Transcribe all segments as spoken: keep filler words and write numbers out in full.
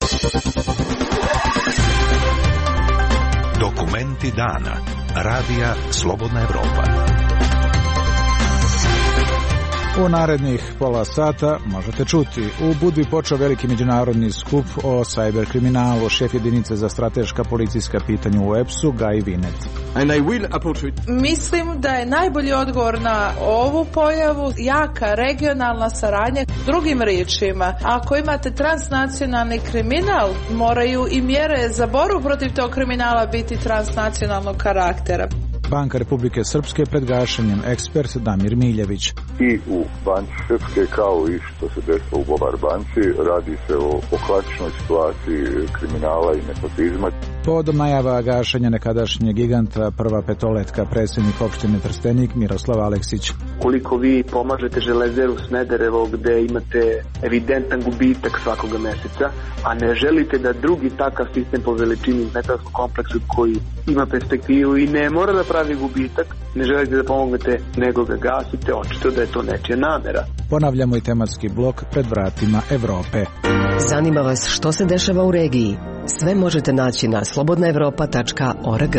Dokumenti dana. Radija Slobodna Evropa. U narednih pola sata možete čuti. U Budvi počeo veliki međunarodni skup o sajber kriminalu. Šef jedinice za strateška policijska pitanja u E P S-u, Gaj Vinet. Mislim da je najbolji odgovor na ovu pojavu jaka regionalna saradnja. Drugim riječima, ako imate transnacionalni kriminal, moraju i mjere za borbu protiv tog kriminala biti transnacionalnog karaktera. Banka Republike Srpske pred gašenjem, ekspert Damir Miljević. I u Banci Srpske, kao i što se desilo u Bobar banci, radi se o, o klasičnoj situaciji kriminala i nepotizma. Povodom najava gašenja nekadašnjeg giganta, prva petoletka, predsjednik opštine Trstenik Miroslav Aleksić. Koliko vi pomažete Železeru Smederevo gde imate evidentan gubitak svakoga meseca, a ne želite da drugi takav sistem po veličini metalskog kompleksu koji ima perspektivu i ne mora da pravi gubitak, ne želite da pomognete, nego ga gasite, očito da je to nečija namera. Ponavljamo i tematski blok pred vratima Evrope. Zanima vas što se dešava u regiji? Sve možete naći na slobodna evropa tačka org.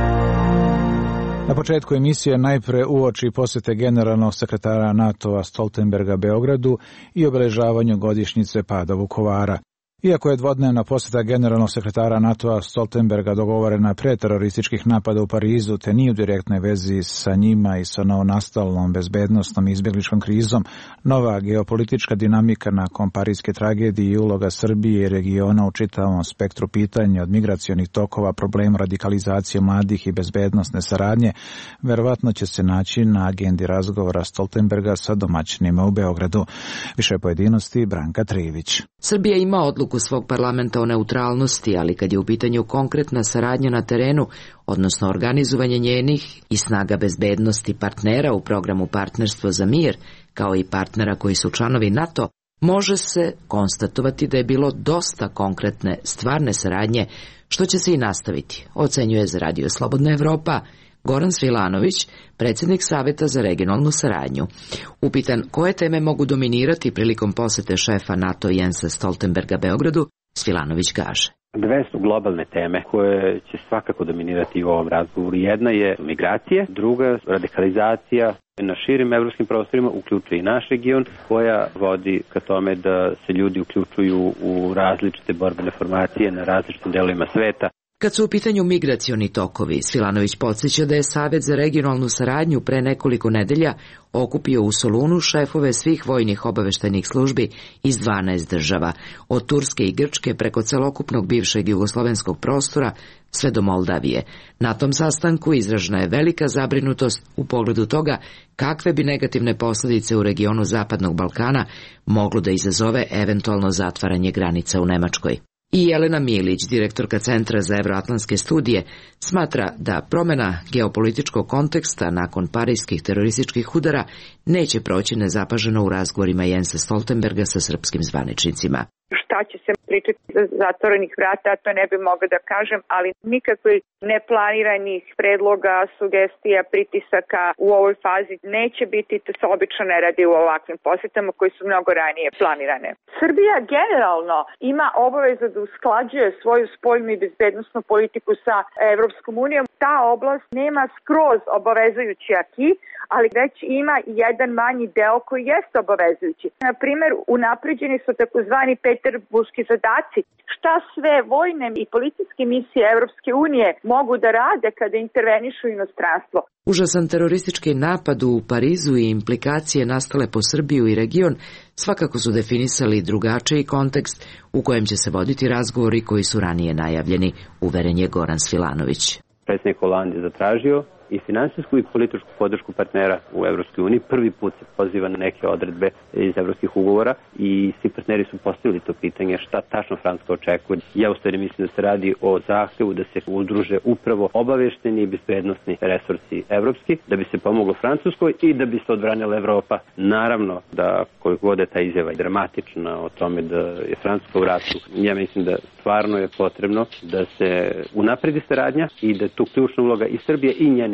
Na početku emisije najpre uoči posete generalnog sekretara NATO-a Stoltenberga Beogradu i obeležavanju godišnjice pada Vukovara. Iako je dvodnevna poseta generalnog sekretara NATO-a Stoltenberga dogovorena pre terorističkih napada u Parizu, te nije u direktnoj vezi sa njima i sa novonastalom bezbednosnom i izbjegličkom krizom, nova geopolitička dinamika nakon parijske tragedije i uloga Srbije i regiona u čitavom spektru pitanja od migracionih tokova, problema radikalizacije mladih i bezbednosne saradnje, verovatno će se naći na agendi razgovora Stoltenberga sa domaćinima u Beogradu. Više pojedinosti Branka Trivić. Srbija ima odluku svog parlamenta o neutralnosti, ali kad je u pitanju konkretna saradnja na terenu, odnosno organizovanje njenih i snaga bezbednosti partnera u programu Partnerstvo za mir, kao i partnera koji su članovi NATO, može se konstatovati da je bilo dosta konkretne stvarne saradnje, što će se i nastaviti, ocenjuje za Radio Slobodna Evropa Goran Svilanović, predsjednik Saveta za regionalnu saradnju. Upitan koje teme mogu dominirati prilikom posete šefa NATO Jensa Stoltenberga Beogradu, Svilanović kaže. Dve su globalne teme koje će svakako dominirati u ovom razgovoru. Jedna je migracije, druga radikalizacija na širim evropskim prostorima, uključuje i naš region, koja vodi ka tome da se ljudi uključuju u različite borbene formacije na različitim delovima sveta. Kad su u pitanju migracioni tokovi, Svilanović podsjeća da je Savet za regionalnu saradnju pre nekoliko nedelja okupio u Solunu šefove svih vojnih obaveštajnih službi iz dvanaest država, od Turske i Grčke preko celokupnog bivšeg jugoslovenskog prostora sve do Moldavije. Na tom sastanku izražena je velika zabrinutost u pogledu toga kakve bi negativne posljedice u regionu Zapadnog Balkana moglo da izazove eventualno zatvaranje granica u Nemačkoj. I Jelena Milić, direktorka Centra za evroatlantske studije, smatra da promjena geopolitičkog konteksta nakon parijskih terorističkih udara neće proći nezapaženo u razgovorima Jensa Stoltenberga sa srpskim zvaničnicima. Šta će se pričati za zatvorenih vrata, to ne bi mogla da kažem, ali nikakvih neplaniranih predloga, sugestija, pritisaka u ovoj fazi neće biti, to se obično ne radi u ovakvim posjetama koji su mnogo ranije planirane. Srbija generalno ima obavezu da usklađuje svoju spoljnu i bezbednosnu politiku sa Evropskom unijom. Ta oblast nema skroz obavezujući aki, ali već ima jedan manji deo koji jeste obavezujući. Na primjer, unapređeni su takozvani peterburški zadaci. Šta sve vojne i policijske misije Evropske unije mogu da rade kada intervenišu inostranstvo? Užasan teroristički napad u Parizu i implikacije nastale po Srbiju i region svakako su definisali drugačiji kontekst u kojem će se voditi razgovori koji su ranije najavljeni, uveren je Goran Svilanović. Predsjednik Hollande je zatražio i finansijsku i političku podršku partnera u Evropskoj uniji. Prvi put se poziva na neke odredbe iz evropskih ugovora i svi partneri su postavili to pitanje šta tačno Francuska očekuje. Ja u stvari mislim da se radi o zahtevu da se udruže upravo obavešteni i bezbednosni resursi evropski, da bi se pomoglo Francuskoj i da bi se odbranila Evropa. Naravno da koliko god je ta izjava dramatična o tome da je Francuska u ratu, ja mislim da stvarno je potrebno da se unapredi saradnja i da je tu ključna uloga i Srbije i njenih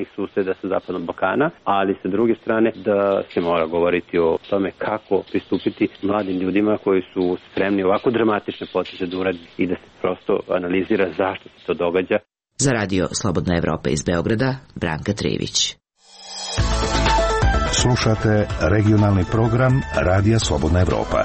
neposrednih suseda sa Zapadnog Balkana, ali sa druge strane da se mora govoriti o tome kako pristupiti mladim ljudima koji su spremni ovako dramatične poteze da uradi i da se prosto analizira zašto se to događa. Za Radio Slobodna Evropa iz Beograda, Branka Trivić. Slušate regionalni program Radija Slobodna Evropa.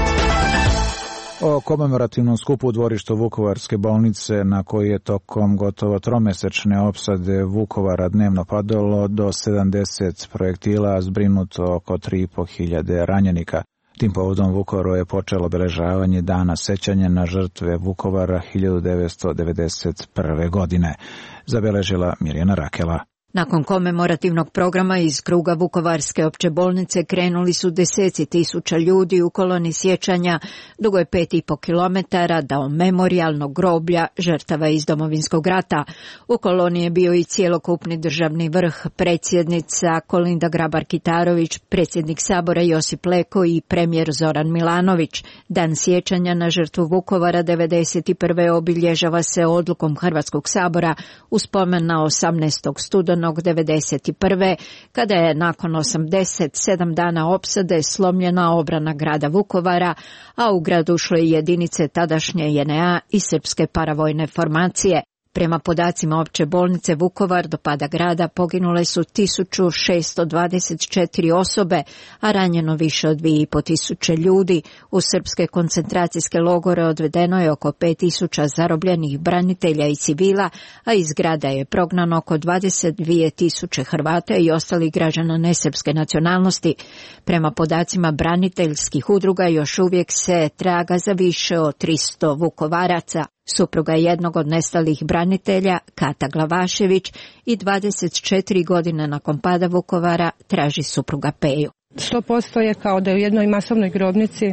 O komemorativnom skupu u dvorištu Vukovarske bolnice, na koji je tokom gotovo tromesečne opsade Vukovara dnevno padalo do sedamdeset projektila, zbrinuto oko tri i po hiljade ranjenika. Tim povodom Vukovaru je počelo obeležavanje Dana sećanja na žrtve Vukovara hiljadu devetsto devedeset prve. godine. Zabeležila Mirjana Rakela. Nakon komemorativnog programa iz kruga Vukovarske opće bolnice krenuli su deseci tisuća ljudi u koloni sjećanja dugo je pet i po kilometara do memorijalnog groblja žrtava iz Domovinskog rata. U koloni je bio i cjelokupni državni vrh, predsjednica Kolinda Grabar-Kitarović, predsjednik Sabora Josip Leko i premijer Zoran Milanović. Dan sjećanja na žrtvu Vukovara devedeset prve. obilježava se odlukom Hrvatskog sabora u spomen na osamnaestog studenog devedeset prve. kada je nakon osamdeset sedam dana opsade slomljena obrana grada Vukovara, a u grad ušle jedinice tadašnje J N A i srpske paravojne formacije. Prema podacima opće bolnice Vukovar do pada grada poginule su tisuću šesto dvadeset četiri osobe, a ranjeno više od dvije i po tisuće ljudi. U srpske koncentracijske logore odvedeno je oko pet tisuća zarobljenih branitelja i civila, a iz grada je prognano oko dvadeset dvije tisuće Hrvata i ostalih građana nesrpske nacionalnosti. Prema podacima braniteljskih udruga još uvijek se traga za više od tristo Vukovaraca. Supruga jednog od nestalih branitelja, Kata Glavašević, i dvadeset četiri godine nakon pada Vukovara traži supruga Peju. sto posto je kao da je u jednoj masovnoj grobnici,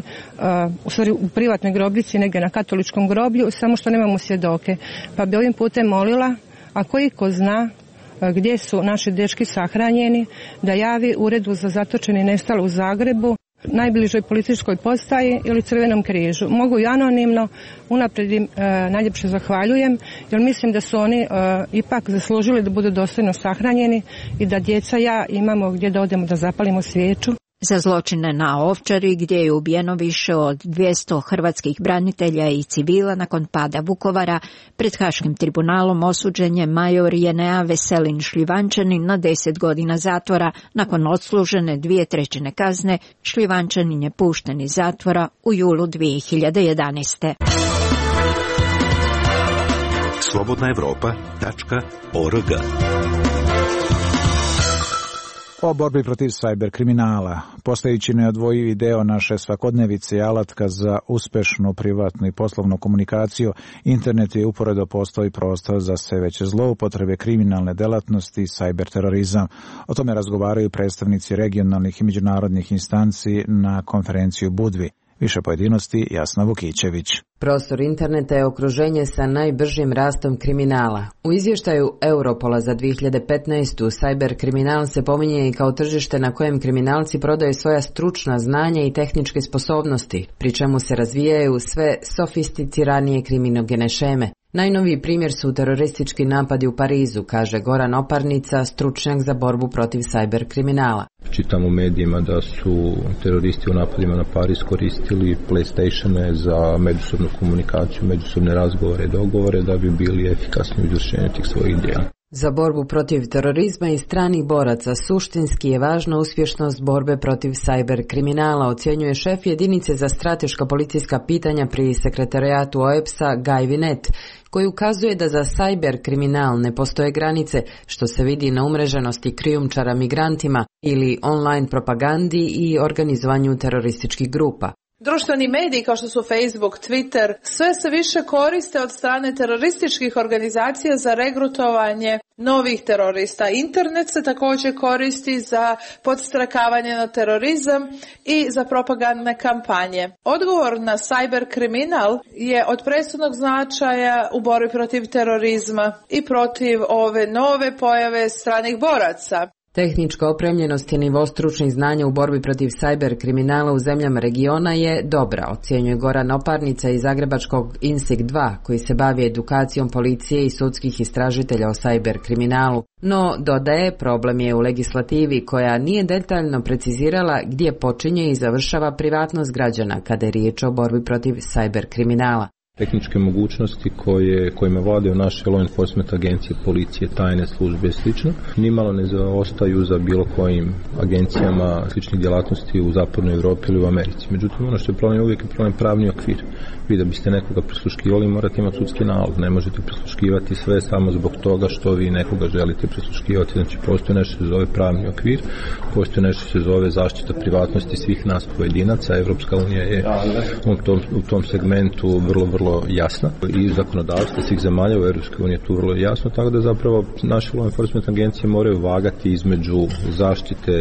u stvari u privatnoj grobnici, negdje na katoličkom groblju, samo što nemamo svjedoke. Pa bi ovim putem molila, ako iko zna gdje su naši dečki sahranjeni, da javi Uredu za zatočene i nestale u Zagrebu, najbližoj policijskoj postaji ili Crvenom križu. Mogu i anonimno, unaprijed im e, najljepše zahvaljujem, jer mislim da su oni e, ipak zaslužili da budu dostojno sahranjeni i da djeca ja imamo gdje da odemo da zapalimo svijeću. Za zločine na Ovčari, gdje je ubijeno više od dvjesto hrvatskih branitelja i civila nakon pada Vukovara, pred Haškim tribunalom osuđen je major J N A Veselin Šljivančanin na deset godina zatvora. Nakon odslužene dvije trećine kazne, Šljivančanin je pušten iz zatvora u julu dvije hiljade jedanaeste. slobodna evropa tačka org. O borbi protiv sajber kriminala, postajući neodvojivi deo naše svakodnevice i alatka za uspešnu privatnu i poslovnu komunikaciju, internet je uporedo postao i prostor za sve veće zloupotrebe, kriminalne delatnosti i sajber terorizam. O tome razgovaraju predstavnici regionalnih i međunarodnih instanci na konferenciji u Budvi. Više pojedinosti Jasna Vukićević. Prostor interneta je okruženje sa najbržim rastom kriminala. U izvještaju Europola za dvije hiljade petnaestu. sajber kriminal se pominje i kao tržište na kojem kriminalci prodaju svoja stručna znanja i tehničke sposobnosti, pri čemu se razvijaju sve sofisticiranije kriminogene šeme. Najnoviji primjer su teroristički napadi u Parizu, kaže Goran Oparnica, stručnjak za borbu protiv sajber kriminala. Čitam u medijima da su teroristi u napadima na Pariz koristili PlayStatione za međusobnu komunikaciju, međusobne razgovore i dogovore da bi bili efikasni u izvršenju tih svojih djela. Za borbu protiv terorizma i stranih boraca suštinski je važna uspješnost borbe protiv sajber kriminala, ocjenjuje šef jedinice za strateška policijska pitanja pri sekretarijatu O E P S-a Gaj Vinet, koji ukazuje da za sajber kriminal ne postoje granice, što se vidi na umreženosti krijumčara migrantima ili online propagandi i organizovanju terorističkih grupa. Društveni mediji kao što su Facebook, Twitter, sve se više koriste od strane terorističkih organizacija za regrutovanje novih terorista. Internet se također koristi za podstrakavanje na terorizam i za propagandne kampanje. Odgovor na sajber kriminal je od presudnog značaja u borbi protiv terorizma i protiv ove nove pojave stranih boraca. Tehnička opremljenost i nivo stručnih znanja u borbi protiv sajber kriminala u zemljama regiona je dobra, ocjenjuje Goran Oparnica iz zagrebačkog INSIG dva, koji se bavi edukacijom policije i sudskih istražitelja o sajber kriminalu. No, dodaje, problem je u legislativi koja nije detaljno precizirala gdje počinje i završava privatnost građana kada je riječ o borbi protiv sajber kriminala. Tehničke mogućnosti koje, kojima vladaju naše law enforcement agencije, policije, tajne službe i slično, nimalo ne zaostaju za bilo kojim agencijama sličnih djelatnosti u zapadnoj Europi ili u Americi. Međutim, ono što je problem, uvijek je problem pravni okvir. Vi da biste nekoga prisluškivali morate imati sudski nalog. Ne možete prisluškivati sve samo zbog toga što vi nekoga želite prisluškivati. Znači, postoji nešto se zove pravni okvir, postoji nešto se zove zaštita privatnosti svih nas pojedinaca. Evropska unija je u tom, u tom segmentu vrlo, vrlo jasna i zakonodavstvo svih zemalja u Evropskoj uniji je tu vrlo jasno, tako da zapravo naše law enforcement agencije moraju vagati između zaštite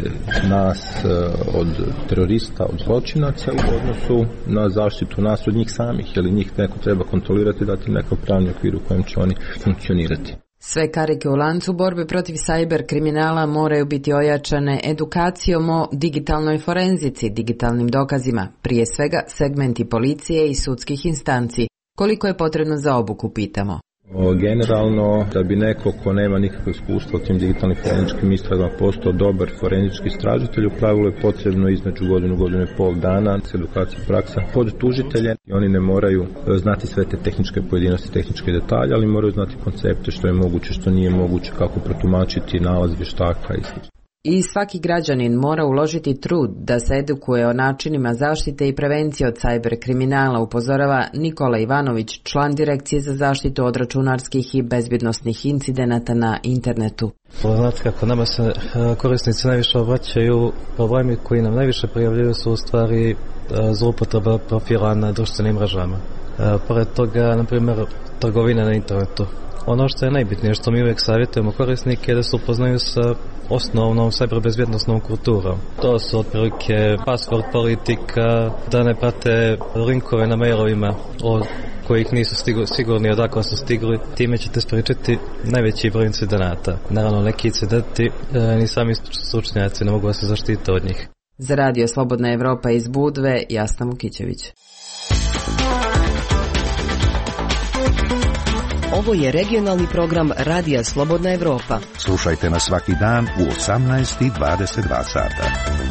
nas od terorista, od zločinaca u odnosu na zaštitu nas od njih samih, jer njih neko treba kontrolirati, dati nekakav pravni okvir u kojem će oni funkcionirati. Sve karike u lancu borbe protiv sajber kriminala moraju biti ojačane edukacijom o digitalnoj forenzici, digitalnim dokazima, prije svega segmenti policije i sudskih instanci. Koliko je potrebno za obuku, pitamo. Generalno, da bi neko ko nema nikakvo iskustva u tim digitalnim forenzičkim istragama postao dobar forenzički istražitelj, u pravilu je potrebno između godinu, godinu i pol dana s edukacija praksa pod tužitelje. Oni ne moraju znati sve te tehničke pojedinosti, tehničke detalje, ali moraju znati koncepte, što je moguće, što nije moguće, kako protumačiti nalaz vještaka i sl. I svaki građanin mora uložiti trud da se edukuje o načinima zaštite i prevencije od sajber kriminala, upozorava Nikola Ivanović, član Direkcije za zaštitu od računarskih i bezbjednosnih incidenata na internetu. Znate kako, nama se korisnici najviše obraćaju, problemi koji nam najviše prijavljaju su u stvari zloupotreba profila na društvenim mrežama. Pored toga, na primjer, trgovina na internetu. Ono što je najbitnije, što mi uvijek savjetujemo korisnike, je da se upoznaju sa osnovnom cyberbezbjednosnom kulturom. To su otprilike password politika, da ne prate linkove na mailovima od kojih nisu stigu, sigurni odakle su stigli. Time ćete spriječiti najveći broj incidenata. Naravno, neki incidenti e, ni sami stručnjaci ne mogu da se zaštite od njih. Za Radio Slobodna Evropa iz Budve, Jasna Mukićević. Ovo je regionalni program Radija Slobodna Evropa. Slušajte nas svaki dan u osamnaest i dvadeset dva sata.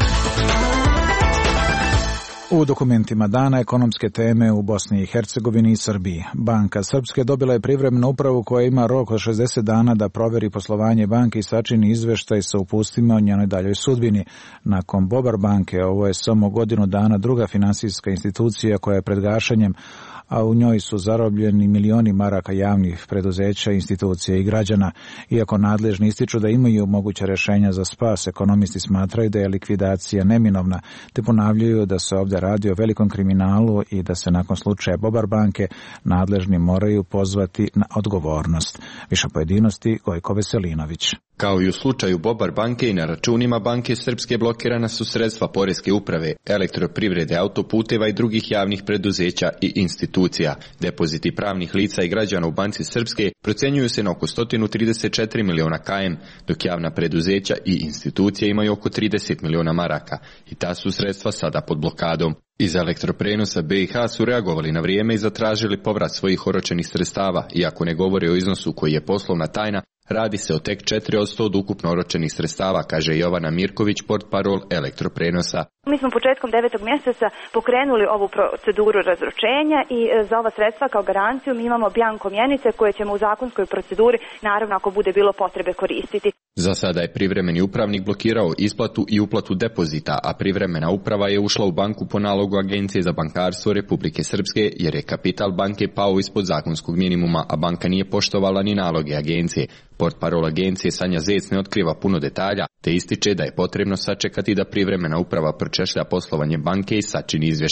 U dokumentima dana ekonomske teme u Bosni i Hercegovini i Srbiji. Banka Srpske dobila je privremenu upravu koja ima rok od šezdeset dana da proveri poslovanje banke i sačini izveštaj sa upustima o njenoj daljoj sudbini. Nakon Bobar banke, ovo je samo godinu dana druga finansijska institucija koja je pred gašenjem, a u njoj su zarobljeni milioni maraka javnih preduzeća, institucija i građana. Iako nadležni ističu da imaju moguće rješenja za spas, ekonomisti smatraju da je likvidacija neminovna, te ponavljaju da se ovdje radi o velikom kriminalu i da se nakon slučaja Bobar banke nadležni moraju pozvati na odgovornost. Više pojedinosti Gojko Veselinović. Kao i u slučaju Bobar banke i na računima banke Srpske blokirana su sredstva Poreske uprave, elektroprivrede, autoputeva i drugih javnih preduzeća i institucija. Depoziti pravnih lica i građana u banci Srpske procenjuju se na oko sto trideset četiri miliona km, dok javna preduzeća i institucije imaju oko trideset miliona maraka i ta su sredstva sada pod blokadom. Iz elektroprenosa B i H su reagovali na vrijeme i zatražili povrat svojih oročenih sredstava, iako ne govore o iznosu koji je poslovna tajna. Radi se o tek četiri posto od ukupno oročenih sredstava, kaže Jovana Mirković, portparol elektroprenosa. Mi smo početkom devetog mjeseca pokrenuli ovu proceduru razročenja i za ova sredstva kao garanciju mi imamo bjanko mjenice koje ćemo u zakonskoj proceduri, naravno ako bude bilo potrebe, koristiti. Za sada je privremeni upravnik blokirao isplatu i uplatu depozita, a privremena uprava je ušla u banku po nalogu Agencije za bankarstvo Republike Srpske jer je kapital banke pao ispod zakonskog minimuma, a banka nije poštovala ni naloge agencije. Portparol agencije Sanja Zec ne otkriva puno detalja, te ističe da je potrebno sačekati da privremena uprava pročešlja poslovanje banke i sačini izvještaj.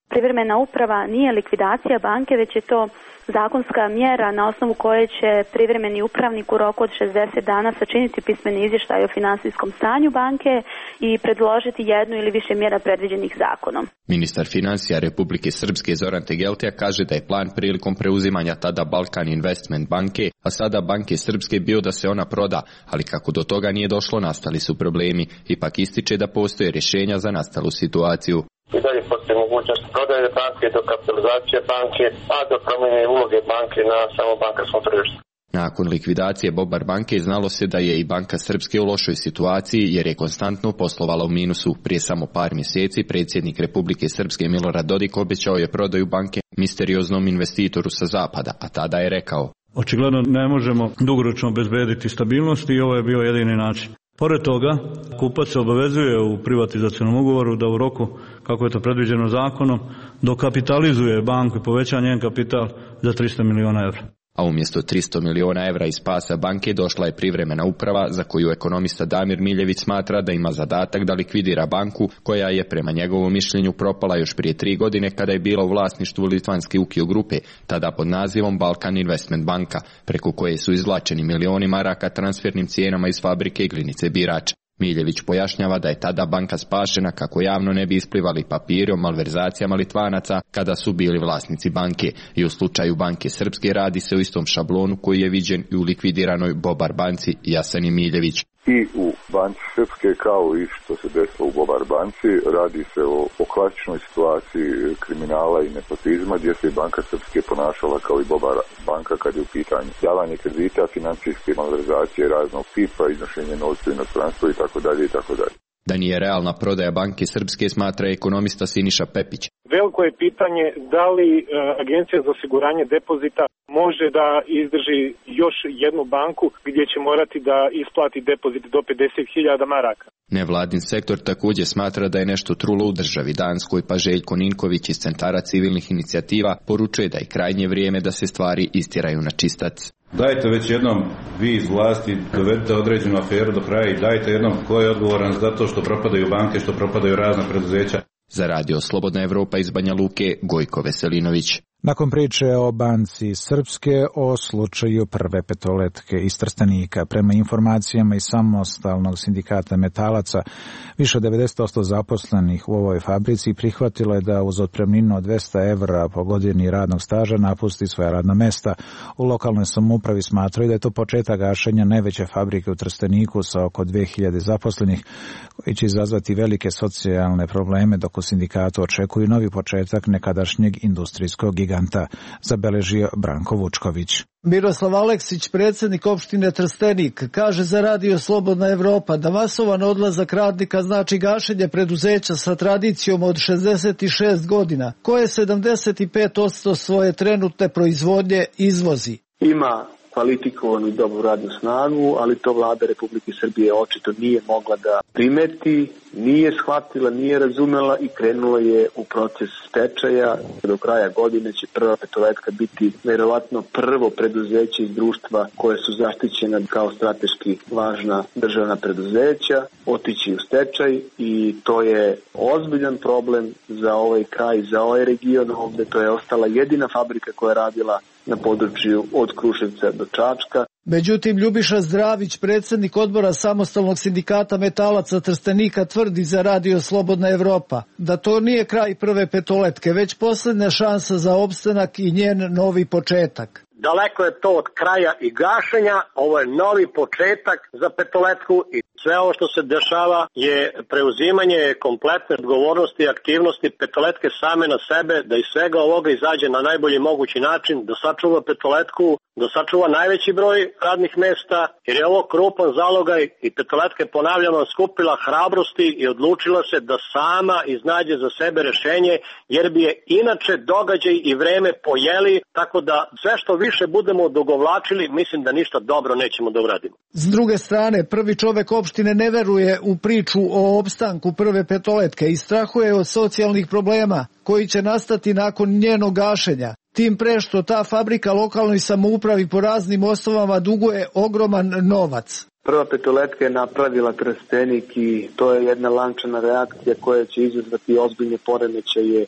privremena uprava nije likvidacija banke, već je to zakonska mjera na osnovu koje će privremeni upravnik u roku od šezdeset dana sačiniti pismeni izvještaj o finansijskom stanju banke i predložiti jednu ili više mjera predviđenih zakonom. Ministar financija Republike Srpske Zoran Tegeltija kaže da je plan prilikom preuzimanja tada Balkan Investment banke, a sada Banke Srpske, bio da se ona proda, ali kako do toga nije došlo, nastali su problemi. Ipak ističe da postoje rješenja za nastalu situaciju. I dalje postoji mogućnost prodaje banke, do kapitalizacije banke, a do promjene uloge banke na samo bankarskom tržištu. Nakon likvidacije Bobar banke znalo se da je i Banka Srpske u lošoj situaciji jer je konstantno poslovala u minusu. Prije samo par mjeseci predsjednik Republike Srpske Milorad Dodik obećao je prodaju banke misterioznom investitoru sa zapada, a tada je rekao: očigledno ne možemo dugoročno obezbediti stabilnost i ovo je bio jedini način. Pored toga, kupac se obavezuje u privatizacionom ugovoru da u roku, kako je to predviđeno zakonom, dokapitalizuje banku i poveća njen kapital za tristo miliona evra. A umjesto tristo miliona evra iz spasa banke došla je privremena uprava za koju ekonomista Damir Miljević smatra da ima zadatak da likvidira banku koja je prema njegovom mišljenju propala još prije tri godine kada je bila u vlasništvu litvanske Ukio grupe, tada pod nazivom Balkan Investment banka, preko koje su izvlačeni milioni maraka transfernim cijenama iz fabrike Glinice Birač. Miljević pojašnjava da je tada banka spašena kako javno ne bi isplivali papiri o malverzacijama Litvanaca kada su bili vlasnici banke, i u slučaju Banke Srpske radi se o istom šablonu koji je viđen i u likvidiranoj Bobar banci. Jasani Miljević. I u Banci Srpske, kao i što se desilo u Bobar banci, radi se o, o klasičnoj situaciji kriminala i nepotizma, gdje se i Banka Srpske ponašala kao i Bobar banka kad je u pitanju davanje kredita, financijske malverzacije raznog tipa, iznošenje novca u inostranstvo i tako dalje i tako dalje. Da nije realna prodaja Banke Srpske smatra ekonomista Siniša Pepić. Veliko je pitanje da li e, Agencija za osiguranje depozita može da izdrži još jednu banku gdje će morati da isplati depozit do pedeset hiljada maraka. Nevladin sektor također smatra da je nešto trulo u državi Danskoj, pa Željko Ninković iz Centara civilnih inicijativa poručuje da je krajnje vrijeme da se stvari istjeraju na čistac. Dajte već jednom vi iz vlasti, dovedite određenu aferu do kraja i dajte jednom ko je odgovoran za to što propadaju banke, što propadaju razna preduzeća. Za radio Slobodna Evropa iz Banja Luke, Gojko Veselinović. Nakon priče o Banci Srpske, o slučaju Prve petoletke iz Trstenika, prema informacijama iz samostalnog sindikata metalaca, više od devedeset posto zaposlenih u ovoj fabrici prihvatilo je da uz otpremninu od dvesta evra po godini radnog staža napusti svoja radna mesta. U lokalnoj samoupravi smatraju da je to početak gašenja najveće fabrike u Trsteniku sa oko dve hiljade zaposlenih, koji će izazvati velike socijalne probleme, dok u sindikatu očekuju novi početak nekadašnjeg industrijskog giganta, zabeležio Branko Vučković. Miroslav Aleksić, predsjednik opštine Trstenik, kaže za radio Slobodna Evropa da masovan odlazak radnika znači gašenje preduzeća sa tradicijom od šezdeset šest godina, koje sedamdeset pet posto svoje trenutne proizvodnje izvozi. Ima kvalifikovanu i dobru radnu snagu, ali to vlada Republike Srbije očito nije mogla da primeti, nije shvatila, nije razumela i krenula je u proces stečaja. Do kraja godine će Prva petoletka biti verovatno prvo preduzeće iz društva koje su zaštićena kao strateški važna državna preduzeća, otići u stečaj i to je ozbiljan problem za ovaj kraj, za ovaj region ovde. To je ostala jedina fabrika koja je radila na području od Kruševca do Čačka. Međutim, Ljubiša Zdravić, predsjednik odbora samostalnog sindikata metalaca Trstenika, tvrdi za radio Slobodna Evropa da to nije kraj Prve petoletke, već posljednja šansa za opstanak i njen novi početak. Daleko je to od kraja i gašenja, ovo je novi početak za petoletku i sve ovo što se dešava je preuzimanje kompletne odgovornosti i aktivnosti petoletke same na sebe, da iz svega ovoga izađe na najbolji mogući način, da sačuva petoletku, da sačuva najveći broj radnih mesta, jer je ovo krupan zalogaj i petoletka je, ponavljamo, skupila hrabrosti i odlučila se da sama iznađe za sebe rešenje, jer bi je inače događaj i vreme pojeli, tako da sve što više budemo odugovlačili, mislim da ništa dobro nećemo da uradimo. S druge strane, prvi čovek opštine ne veruje u priču o opstanku Prve petoletke i strahuje od socijalnih problema koji će nastati nakon njenog gašenja. Tim pre što ta fabrika lokalnoj samoupravi po raznim osnovama duguje ogroman novac. Prva petoletka je napravila Trstenik i to je jedna lančana reakcija koja će izazvati ozbiljne poremećaje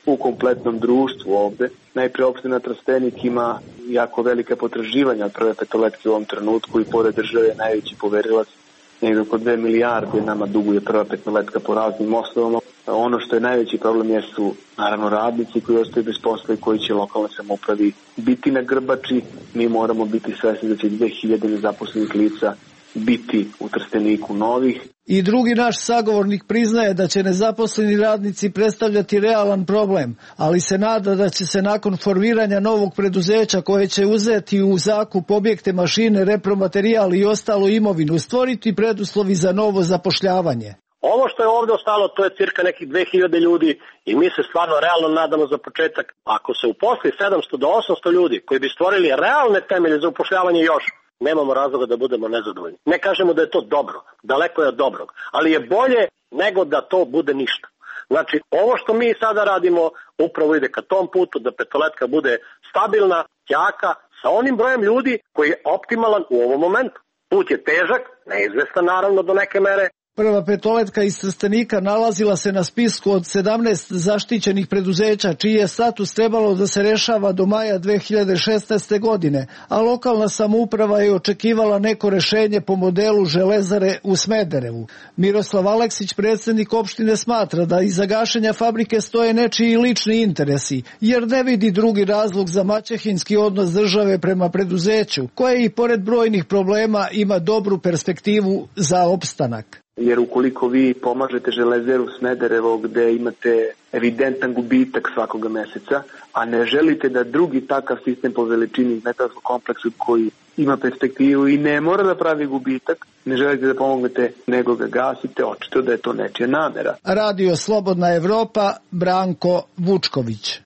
u kompletnom društvu ovde. Najpre opština Trstenik ima jako velika potraživanja od prve petoletke u ovom trenutku i pored države najveći poverilac, negdje oko dve milijarde nama duguje prva petoletka po raznim osnovama. Ono što je najveći problem jesu naravno radnici koji ostaju bez posla i koji će lokalne samoupravi biti na grbači. Mi moramo biti svesni da će dve hiljade nezaposlenih lica biti u Trsteniku novih. I drugi naš sagovornik priznaje da će nezaposleni radnici predstavljati realan problem, ali se nada da će se nakon formiranja novog preduzeća koje će uzeti u zakup objekte, mašine, repromaterijal i ostalu imovinu stvoriti preduslovi za novo zapošljavanje. Ovo što je ovde ostalo, to je cirka nekih dve hiljade ljudi i mi se stvarno realno nadamo za početak. Ako se uposli sedamsto do osamsto ljudi koji bi stvorili realne temelje za upošljavanje još, nemamo razloga da budemo nezadovoljni. Ne kažemo da je to dobro, daleko je od dobrog, ali je bolje nego da to bude ništa. Znači, ovo što mi sada radimo upravo ide ka tom putu da petoletka bude stabilna, jaka, sa onim brojem ljudi koji je optimalan u ovom momentu. Put je težak, neizvestan naravno do neke mere. Prva petoletka iz Trstenika nalazila se na spisku od sedamnaest zaštićenih preduzeća, čiji je status trebalo da se rešava do maja dve hiljade šesnaeste. godine, a lokalna samouprava je očekivala neko rešenje po modelu Železare u Smederevu. Miroslav Aleksić, predsjednik opštine, smatra da iza gašenja fabrike stoje nečiji lični interesi, jer ne vidi drugi razlog za maćehinski odnos države prema preduzeću, koje i pored brojnih problema ima dobru perspektivu za opstanak. Jer ukoliko vi pomažete Železeru Smederevo gde imate evidentan gubitak svakoga meseca, a ne želite da drugi takav sistem po veličini metalskog kompleksu koji ima perspektivu i ne mora da pravi gubitak, ne želite da pomognete nego ga gasite, očito da je to nečija namera. Radio Slobodna Evropa, Branko Vučković.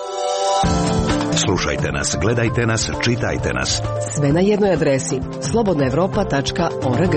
Slušajte nas, gledajte nas, čitajte nas. Sve na jednoj adresi slobodna evropa tačka org.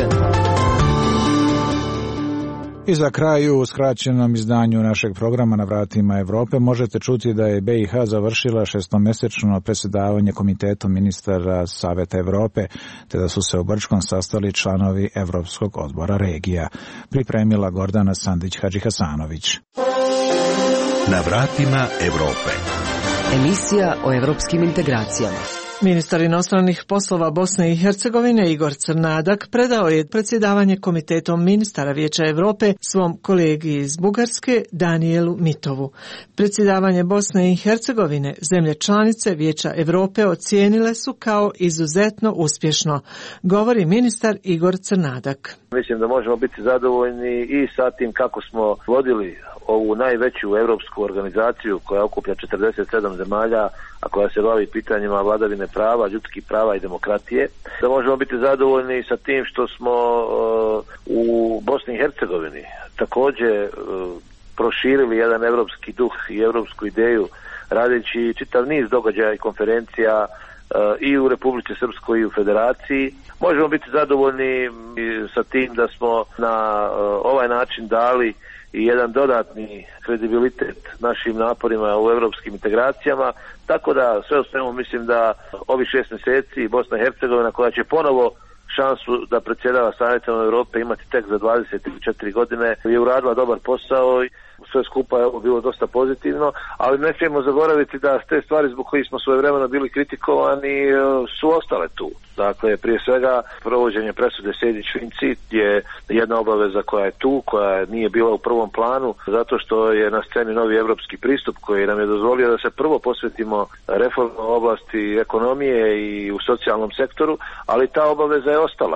I za kraj u skraćenom izdanju našeg programa Na vratima Evrope možete čuti da je B i H završila šestomesečno predsjedavanje Komitetom ministara Saveta Evrope, te da su se u Brčkom sastali članovi Evropskog odbora regija. Pripremila Gordana Sandić-Hadžihasanović. Na vratima Evrope. Emisija o evropskim integracijama. Ministar inostranih poslova Bosne i Hercegovine Igor Crnadak predao je predsjedavanje Komitetom ministara Vijeća Evrope svom kolegi iz Bugarske Danijelu Mitovu. Predsjedavanje Bosne i Hercegovine zemlje članice Vijeća Evrope ocijenile su kao izuzetno uspješno, govori ministar Igor Crnadak. Mislim da možemo biti zadovoljni i sa tim kako smo vodili ovu najveću evropsku organizaciju koja okuplja četrdeset sedam zemalja, a koja se bavi pitanjima vladavine prava, ljudskih prava i demokratije. Da možemo biti zadovoljni sa tim što smo uh, u Bosni i Hercegovini također uh, proširili jedan evropski duh i evropsku ideju, radeći čitav niz događaja i konferencija uh, i u Republici Srpskoj i u Federaciji. Možemo biti zadovoljni sa tim da smo na uh, ovaj način dali i jedan dodatni kredibilitet našim naporima u evropskim integracijama, tako da sve u svemu mislim da ovih šest mjeseci Bosna i Hercegovina, koja će ponovo šansu da predsjedava Savjetom Evrope imati tek za dvadeset četiri godine, je uradila dobar posao i sve skupa je bilo dosta pozitivno, ali ne smijemo zaboraviti da te stvari zbog kojih smo svojevremeno bili kritikovani su ostale tu. Dakle, prije svega provođenje presude Sejdić-Finci je jedna obaveza koja je tu, koja nije bila u prvom planu, zato što je na sceni novi evropski pristup koji nam je dozvolio da se prvo posvetimo reformu oblasti ekonomije i u socijalnom sektoru, ali ta obaveza je ostala.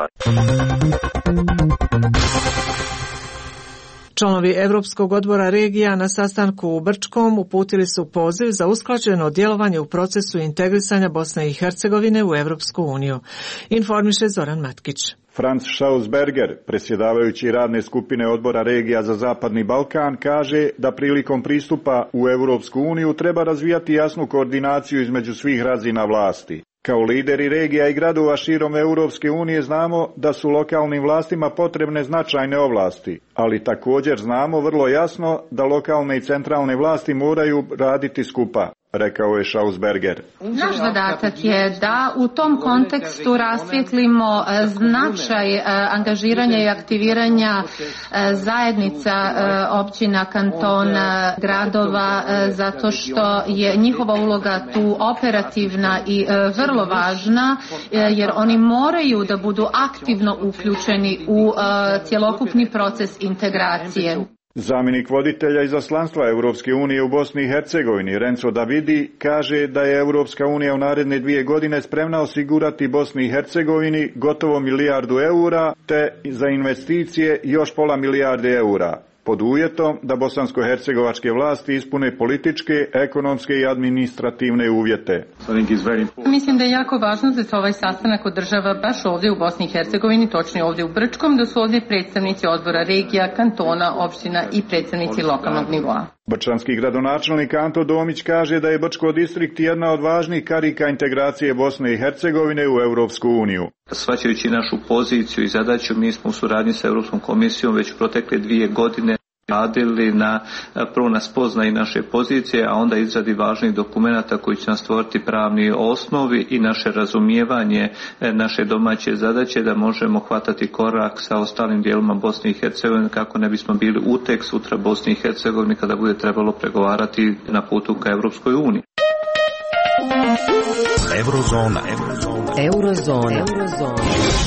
Članovi Evropskog odbora regija na sastanku u Brčkom uputili su poziv za usklađeno djelovanje u procesu integrisanja Bosne i Hercegovine u Evropsku uniju. Informiše Zoran Matkić. Franz Schausberger, predsjedavajući radne skupine odbora regija za Zapadni Balkan, kaže da prilikom pristupa u Evropsku uniju treba razvijati jasnu koordinaciju između svih razina vlasti. Kao lideri regija i gradova širom Europske unije znamo da su lokalnim vlastima potrebne značajne ovlasti, ali također znamo vrlo jasno da lokalne i centralne vlasti moraju raditi skupa. rekao je Schausberger. Naš zadatak je da u tom kontekstu rasvijetlimo značaj angažiranja i aktiviranja zajednica općina, kantona, gradova, zato što je njihova uloga tu operativna i vrlo važna, jer oni moraju da budu aktivno uključeni u cjelokupni proces integracije. Zamjenik voditelja izaslanstva Europske unije u Bosni i Hercegovini, Renzo Davidi, kaže da je Europska unija u naredne dvije godine spremna osigurati Bosni i Hercegovini gotovo milijardu eura, te za investicije još pola milijarde eura, pod uvjetom da bosansko-hercegovačke vlasti ispune političke, ekonomske i administrativne uvjete. Mislim da je jako važno da se ovaj sastanak održava baš ovdje u Bosni i Hercegovini, točnije ovdje u Brčkom, da su ovdje predstavnici odbora regija, kantona, opština i predstavnici lokalnog nivoa. Brčanski gradonačelnik Anto Domić kaže da je Brčko distrikt jedna od važnih karika integracije Bosne i Hercegovine u Europsku uniju. Shvaćajući našu poziciju i zadaću, mi smo u suradnji sa Europskom komisijom već protekle dvije godine radili na prvo na spoznaji naše pozicije, a onda izradi važnih dokumenata koji će nam stvoriti pravni osnovi i naše razumijevanje naše domaće zadaće da možemo hvatati korak sa ostalim dijelima Bosne i Hercegovine kako ne bismo bili utek sutra Bosni i Hercegovini kada bude trebalo pregovarati na putu ka Europskoj uniji. Eurozona. Eurozona. Eurozona. Eurozona.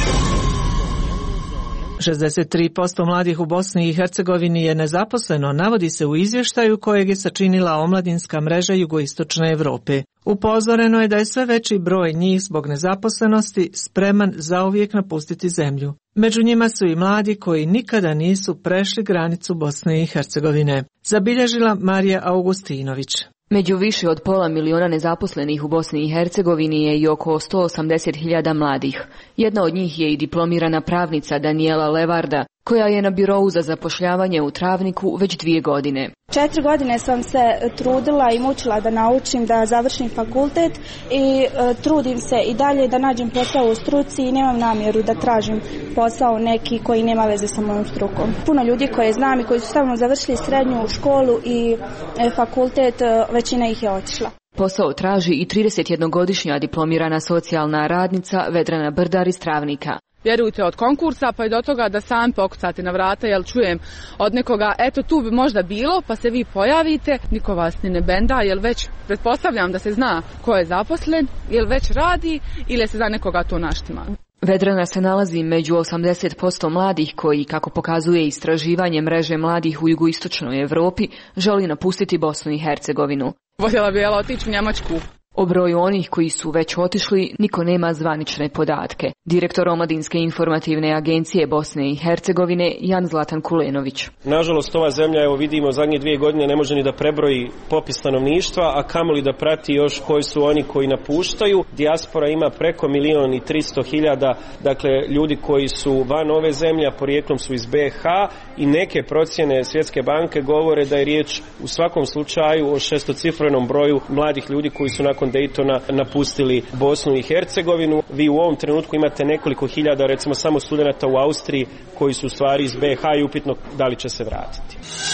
šezdeset tri posto mladih u Bosni i Hercegovini je nezaposleno, navodi se u izvještaju kojeg je sačinila omladinska mreža Jugoistočne Europe. Upozoreno je da je sve veći broj njih zbog nezaposlenosti spreman zauvijek napustiti zemlju. Među njima su i mladi koji nikada nisu prešli granicu Bosne i Hercegovine. Zabilježila Marija Augustinović. Među više od pola miliona nezaposlenih u Bosni i Hercegovini je i oko sto osamdeset hiljada mladih. Jedna od njih je i diplomirana pravnica Daniela Levarda, koja je na birou za zapošljavanje u Travniku već dvije godine. Četiri godine sam se trudila i mučila da naučim da završim fakultet i e, trudim se i dalje da nađem posao u struci i nemam namjeru da tražim posao neki koji nema veze sa mojom strukom. Puno ljudi koje znam i koji su stavno završili srednju školu i e, fakultet, e, većina ih je otišla. Posao traži i tridesetjednogodišnja diplomirana socijalna radnica Vedrana Brdar iz Travnika. Vjerujte, od konkursa pa i do toga da sam pokucate na vrata, jel čujem od nekoga, eto tu bi možda bilo, pa se vi pojavite, niko vas ni ne benda, jel već pretpostavljam da se zna ko je zaposlen, jel već radi ili se za nekoga to naštima. Vedrana se nalazi među osamdeset posto mladih koji, kako pokazuje istraživanje mreže mladih u jugoistočnoj Europi, želi napustiti Bosnu i Hercegovinu. Voljela bi jela otići u Njemačku. O broju onih koji su već otišli niko nema zvanične podatke. Direktor Omladinske informativne agencije Bosne i Hercegovine Jan Zlatan Kulenović. Nažalost, ova zemlja, evo vidimo, zadnje dvije godine ne može ni da prebroji popis stanovništva, a kamoli da prati još koji su oni koji napuštaju. Dijaspora ima preko milion i tristo hiljada, dakle ljudi koji su van ove zemlje, a porijeklom su iz be ha, i neke procjene Svjetske banke govore da je riječ u svakom slučaju o šestocifrenom broju mladih ljudi koji su nakon Daytona napustili Bosnu i Hercegovinu. Vi u ovom trenutku imate nekoliko hiljada, recimo samo studenata u Austriji koji su u stvari iz be ha i upitno da li će se vratiti.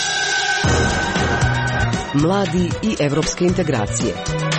Mladi i evropske integracije.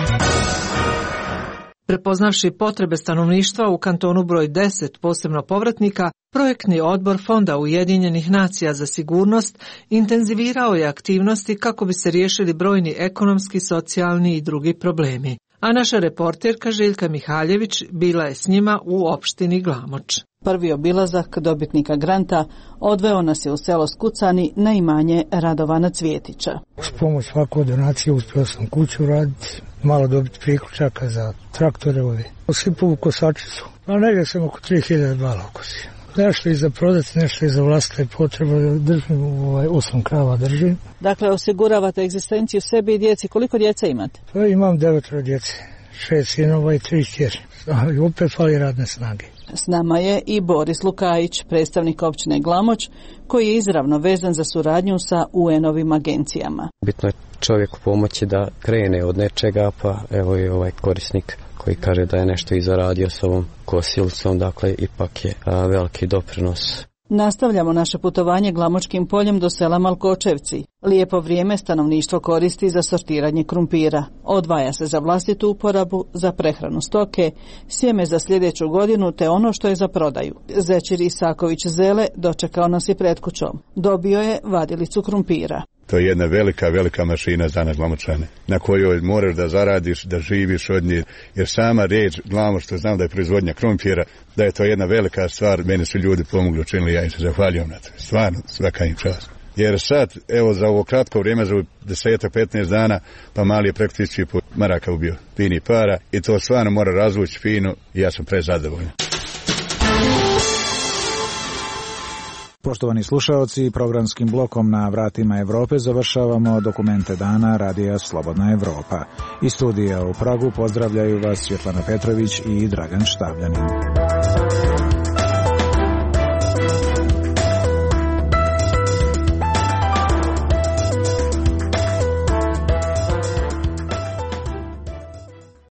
Prepoznavši potrebe stanovništva u kantonu broj deset, posebno povratnika, projektni odbor Fonda Ujedinjenih nacija za sigurnost intenzivirao je aktivnosti kako bi se riješili brojni ekonomski, socijalni i drugi problemi. A naša reporterka Željka Mihaljević bila je s njima u opštini Glamoč. Prvi obilazak dobitnika granta odveo nas je u selo Skucani na imanje Radovana Cvjetića. S pomoć svakog donacije uspio sam kuću raditi, malo dobiti priključaka za traktore ove. Sipovu kosačicu, a negdje sam oko tri hiljade bala okosi. Nešto i za prodat, nešto i za vlastite potrebe, držim, ovaj, osam krava držim. Dakle, osiguravate egzistenciju sebi i djeci. Koliko djece imate? Pa imam devetoro djece, šest sinova i tri kćeri. I opet fali radne snage. S nama je i Boris Lukajić, predstavnik općine Glamoč, koji je izravno vezan za suradnju sa u en-ovim agencijama. Bitno je čovjeku pomoći da krene od nečega, pa evo i ovaj korisnik koji kaže da je nešto i zaradio s ovom kosilicom, dakle ipak je a, veliki doprinos. Nastavljamo naše putovanje Glamočkim poljem do sela Malkočevci. Lijepo vrijeme stanovništvo koristi za sortiranje krumpira. Odvaja se za vlastitu uporabu, za prehranu stoke, sjeme za sljedeću godinu te ono što je za prodaju. Zećir Isaković Zele dočekao nas je pred kućom. Dobio je vadilicu krumpira. To je jedna velika, velika mašina za nas Glamočane, na kojoj moraš da zaradiš, da živiš od nje, jer sama riječ Glamoč, što znam da je proizvodnja krumpira, da je to jedna velika stvar, meni su ljudi pomogli, učinili, ja im se zahvaljujem na to. Stvarno, svaka im čast. Jer sad, evo za ovo kratko vrijeme, za deset petnaest dana, pa mali je preko tisuću i pol maraka ubio, fini para, i to stvarno mora razvući fino i ja sam prezadovoljan. Poštovani slušaoci, programskim blokom Na vratima Evrope završavamo dokumente dana Radija Slobodna Evropa. Iz studija u Pragu pozdravljaju vas Svjetlana Petrović i Dragan Štavljanin.